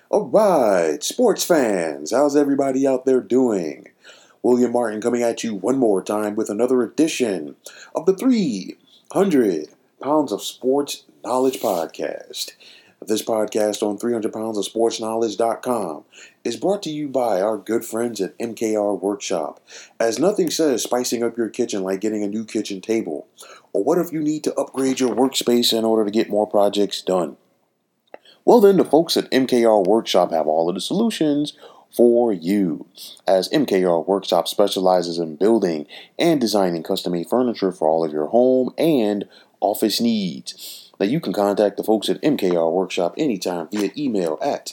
All right, sports fans, how's everybody out there doing? William Martin coming at you one more time with another edition of the 300 Pounds of Sports Knowledge Podcast. This podcast on 300 Pounds of Sports Knowledge.com is brought to you by our good friends at MKR Workshop, as nothing says spicing up your kitchen like getting a new kitchen table. Or what if you need to upgrade your workspace in order to get more projects done? Well, then, the folks at MKR Workshop have all of the solutions for you, as MKR Workshop specializes in building and designing custom-made furniture for all of your home and office needs. Now, you can contact the folks at MKR Workshop anytime via email at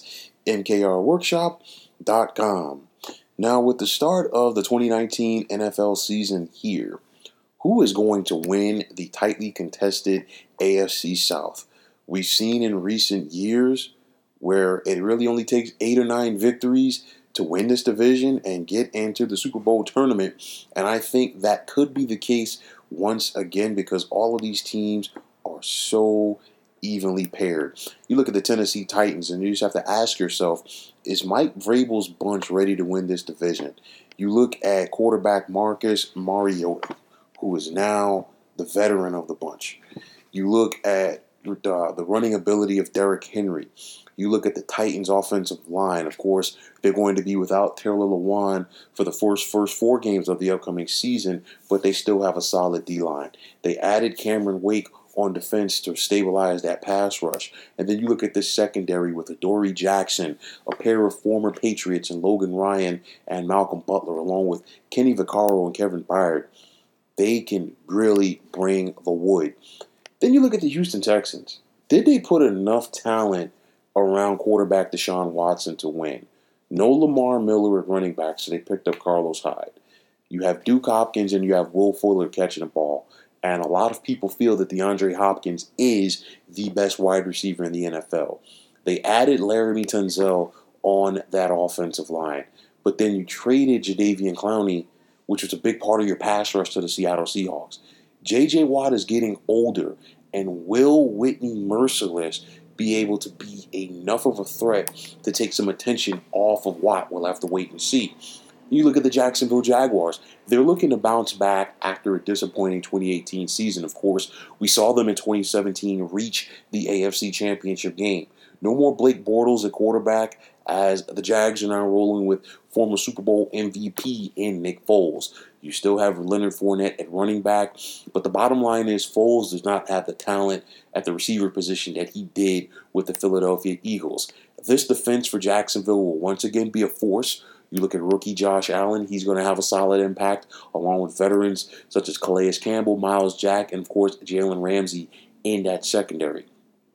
mkrworkshop.com. Now, with the start of the 2019 NFL season here, who is going to win the tightly contested AFC South? We've seen in recent years where it really only takes 8 or 9 victories to win this division and get into the Super Bowl tournament. And I think that could be the case once again because all of these teams are so evenly paired. You look at the Tennessee Titans and you just have to ask yourself, is Mike Vrabel's bunch ready to win this division? You look at quarterback Marcus Mariota, who is now the veteran of the bunch. You look at the running ability of Derrick Henry. You look at the Titans' offensive line. Of course, they're going to be without Taylor Lewan for the first 4 games of the upcoming season, but they still have a solid D-line. They added Cameron Wake on defense to stabilize that pass rush. And then you look at this secondary with Adoree Jackson, a pair of former Patriots and Logan Ryan and Malcolm Butler, along with Kenny Vaccaro and Kevin Byard. They can really bring the wood. Then you look at the Houston Texans. Did they put enough talent around quarterback Deshaun Watson to win? No Lamar Miller at running back, so they picked up Carlos Hyde. You have Duke Hopkins and you have Will Fuller catching the ball. And a lot of people feel that DeAndre Hopkins is the best wide receiver in the NFL. They added Laramie Tunzel on that offensive line. But then you traded Jadeveon Clowney, which was a big part of your pass rush to the Seattle Seahawks. J.J. Watt is getting older, and will Whitney Mercilus be able to be enough of a threat to take some attention off of Watt? We'll have to wait and see. You look at the Jacksonville Jaguars. They're looking to bounce back after a disappointing 2018 season. Of course, we saw them in 2017 reach the AFC Championship game. No more Blake Bortles at quarterback, as the Jags are now rolling with former Super Bowl MVP in Nick Foles. You still have Leonard Fournette at running back, but the bottom line is Foles does not have the talent at the receiver position that he did with the Philadelphia Eagles. This defense for Jacksonville will once again be a force. You look at rookie Josh Allen, he's going to have a solid impact, along with veterans such as Calais Campbell, Myles Jack, and of course Jalen Ramsey in that secondary.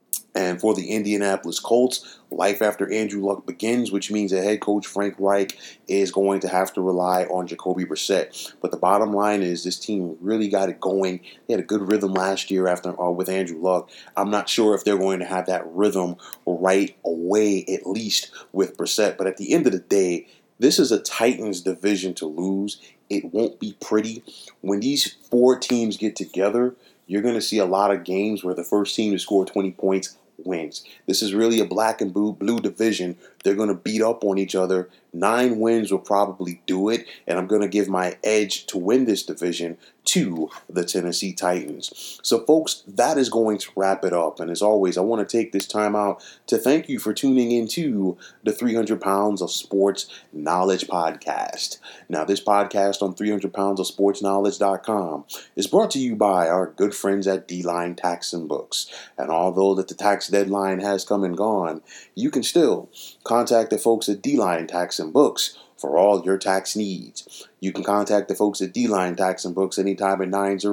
And for the Indianapolis Colts, life after Andrew Luck begins, which means that head coach Frank Reich is going to have to rely on Jacoby Brissett. But the bottom line is this team really got it going. They had a good rhythm last year with Andrew Luck. I'm not sure if they're going to have that rhythm right away, at least with Brissett. But at the end of the day, this is a Titans division to lose. It won't be pretty. When these 4 teams get together, you're going to see a lot of games where the first team to score 20 points wins. This is really a black and blue division. They're going to beat up on each other. 9 wins will probably do it, and I'm going to give my edge to win this division to the Tennessee Titans. So, folks, that is going to wrap it up. And as always, I want to take this time out to thank you for tuning into the 300 Pounds of Sports Knowledge Podcast. Now, this podcast on 300 Pounds of Sports Knowledge.com is brought to you by our good friends at D-Line Tax and Books. And although that the tax deadline has come and gone, you can still contact the folks at D-Line Tax and Books for all your tax needs. You can contact the folks at D-Line Tax and Books anytime at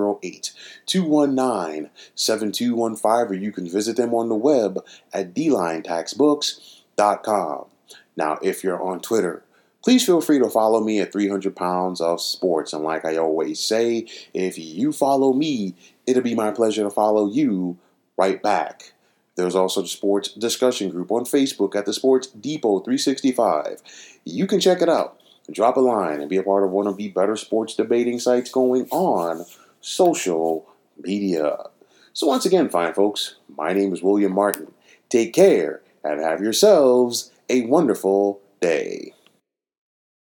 908-219-7215, or you can visit them on the web at dlinetaxbooks.com. Now, if you're on Twitter, please feel free to follow me at 300 Pounds of Sports. And like I always say, if you follow me, it'll be my pleasure to follow you right back. There's also the Sports Discussion Group on Facebook at the Sports Depot 365. You can check it out, drop a line, and be a part of one of the better sports debating sites going on social media. So once again, fine folks, my name is William Martin. Take care and have yourselves a wonderful day.